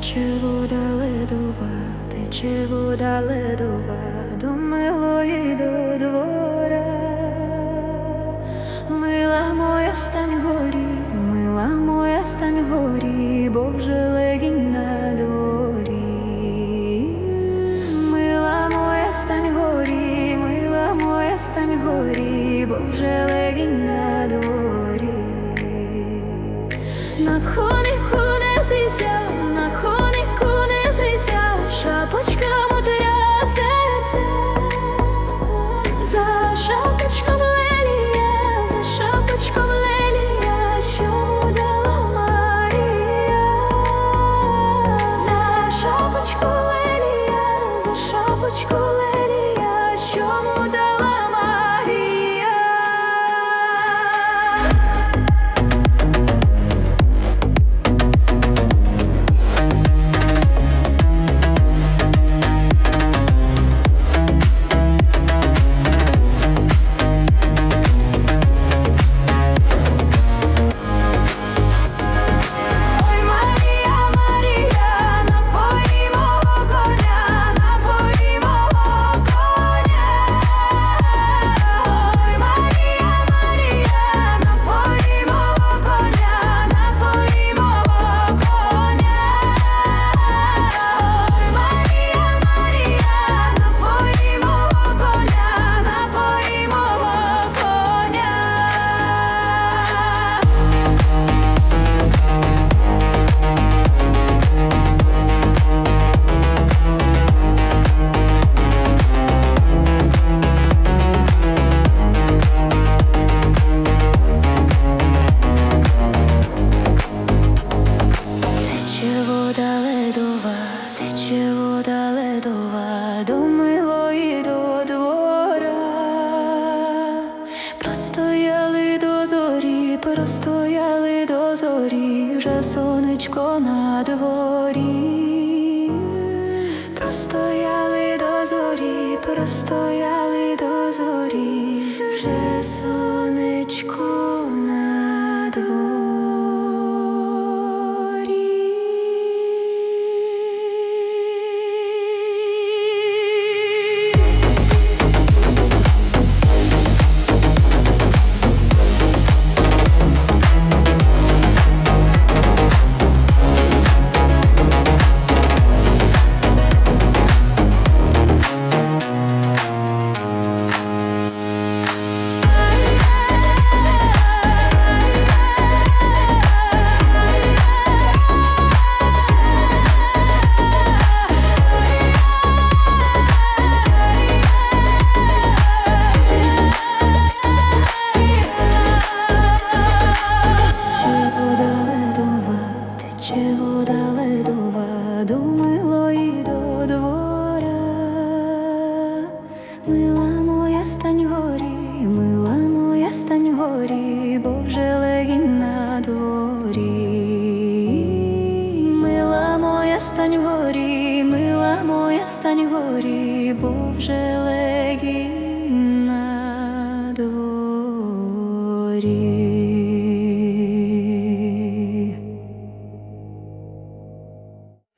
Тече вода ледова, тече вода ледова до милої до двора. Мила моя, стань горі, мила моя, стань горі, бо вже легінь на дворі. Мила моя, стань горі, мила моя, стань горі, бо вже легінь на дворі. На конику не зійся, на конику не зійся, шапочка трясеться. За шапочком лелія, за шапочком лелія, що му дала Марія. За шапочку лелія, за шапочку лелія, що му дала Марія. Тече вода ледова до милої до двора. Простояли до зорі, простояли до зорі, вже сонечко на дворі. Простояли до зорі, простояли до зорі, вже сонечко на дворі. Тече вода ледова до милої до двора. Мила моя, стань горі, мила моя, стань горі, бо вже легінь на дворі. Мила моя, стань горі, мила моя, стань горі, бо вже легінь.